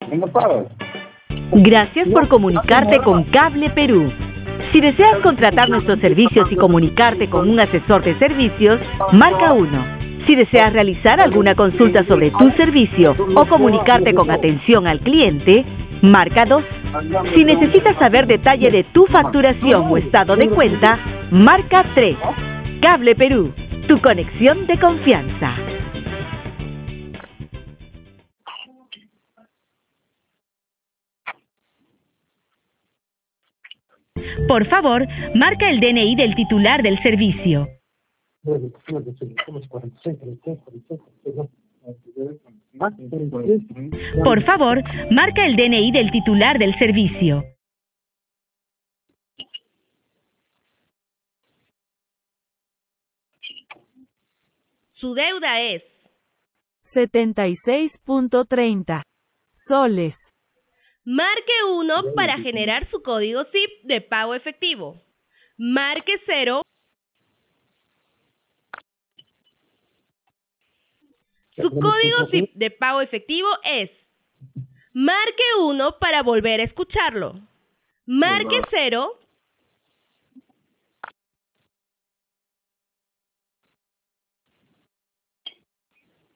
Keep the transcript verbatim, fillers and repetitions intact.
Gracias por comunicarte con Cable Perú. Si deseas contratar nuestros servicios y comunicarte con un asesor de servicios, marca uno. Si deseas realizar alguna consulta sobre tu servicio o comunicarte con atención al cliente, marca dos. Si necesitas saber detalle de tu facturación o estado de cuenta, marca tres. Cable Perú, tu conexión de confianza. Por favor, marca el D N I del titular del servicio. Por favor, marca el D N I del titular del servicio. Su deuda es setenta y seis punto treinta soles. Marque uno para generar su código S I P de pago efectivo. Marque cero. Su código S I P de pago efectivo es. Marque uno para volver a escucharlo. Marque cero.